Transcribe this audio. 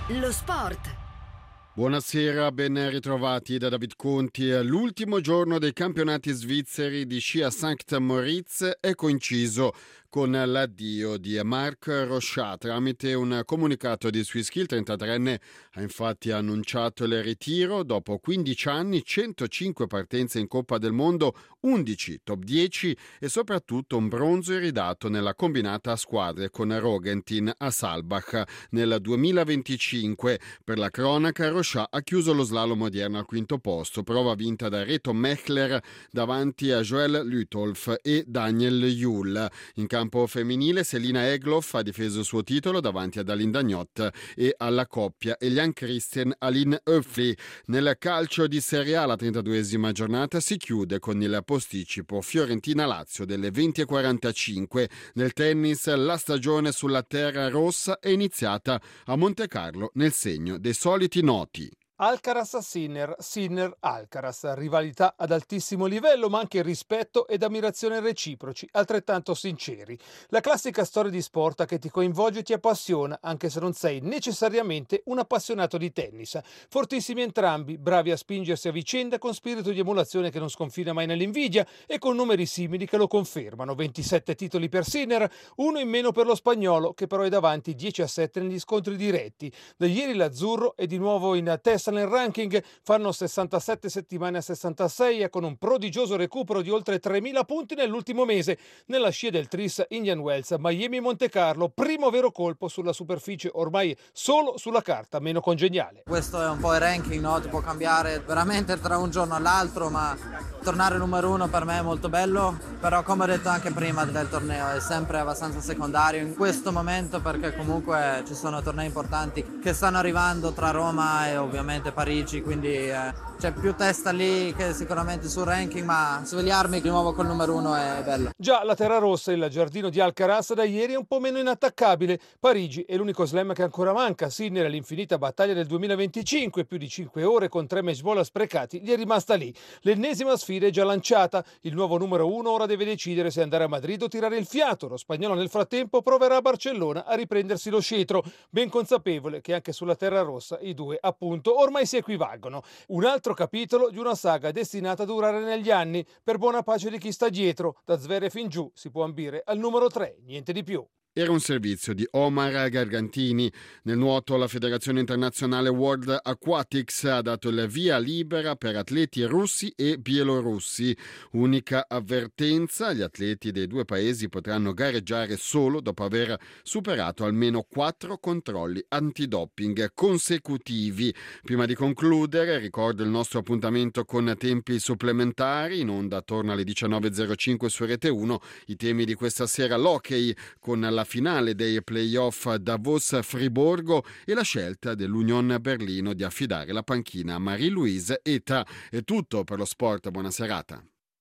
Lo sport. Buonasera, ben ritrovati da David Conti. L'ultimo giorno dei campionati svizzeri di sci a St. Moritz è coinciso con l'addio di Marc Rochat. Tramite un comunicato di Swisskill, il 33enne ha infatti annunciato il ritiro dopo 15 anni, 105 partenze in Coppa del Mondo, 11 top 10 e soprattutto un bronzo iridato nella combinata a squadre con Rogentin a Saalbach nel 2025. Per la cronaca, Rochat ha chiuso lo slalom odierno al quinto posto, prova vinta da Reto Mechler davanti a Joel Lütolf e Daniel Juhl. In campo femminile, Selina Egloff ha difeso il suo titolo davanti ad Aline Dagnot e alla coppia Eliane Christian Aline Höfli. Nel calcio di Serie A, la 32esima giornata si chiude con il posticipo Fiorentina-Lazio delle 20:45. Nel tennis, la stagione sulla terra rossa è iniziata a Montecarlo nel segno dei soliti noti. Alcaraz-Sinner, Sinner-Alcaraz, rivalità ad altissimo livello ma anche rispetto ed ammirazione reciproci, altrettanto sinceri. La classica storia di sport che ti coinvolge e ti appassiona, anche se non sei necessariamente un appassionato di tennis. Fortissimi entrambi, bravi a spingersi a vicenda con spirito di emulazione che non sconfina mai nell'invidia e con numeri simili che lo confermano. 27 titoli per Sinner, uno in meno per lo spagnolo che però è davanti 10-7 negli scontri diretti. Da ieri l'azzurro è di nuovo in testa nel ranking, fanno 67 settimane a 66 e con un prodigioso recupero di oltre 3.000 punti nell'ultimo mese nella scia del Tris Indian Wells Miami-Monte Carlo, primo vero colpo sulla superficie ormai solo sulla carta meno congeniale. Questo è un po' il ranking, no? Ti può cambiare veramente tra un giorno all'altro, ma tornare numero uno per me è molto bello, però come ho detto anche prima del torneo è sempre abbastanza secondario in questo momento, perché comunque ci sono tornei importanti che stanno arrivando tra Roma e ovviamente Parigi, quindi c'è più testa lì che sicuramente sul ranking, ma svegliarmi di nuovo col numero uno è bello. Già la terra rossa, il giardino di Alcaraz da ieri è un po' meno inattaccabile. Parigi è l'unico slam che ancora manca. Sinner all'infinita battaglia del 2025, più di 5 ore con 3 match ball sprecati, gli è rimasta lì. L'ennesima sfida è già lanciata. Il nuovo numero uno ora deve decidere se andare a Madrid o tirare il fiato. Lo spagnolo nel frattempo proverà a Barcellona a riprendersi lo scettro, ben consapevole che anche sulla terra rossa i due appunto ormai si equivalgono. Un altro capitolo di una saga destinata a durare negli anni, per buona pace di chi sta dietro. Da Zverev in giù si può ambire al numero 3, niente di più. Era un servizio di Omar Gargantini. Nel nuoto, la Federazione Internazionale World Aquatics ha dato il via libera per atleti russi e bielorussi. Unica avvertenza: gli atleti dei due paesi potranno gareggiare solo dopo aver superato almeno 4 controlli antidoping consecutivi. Prima di concludere, ricordo il nostro appuntamento con tempi supplementari, in onda attorno alle 19.05 su Rete 1. I temi di questa sera: l'hockey con la finale dei playoff Davos-Friburgo e la scelta dell'Union Berlino di affidare la panchina a Marie-Louise Eta. È tutto per lo sport, buona serata.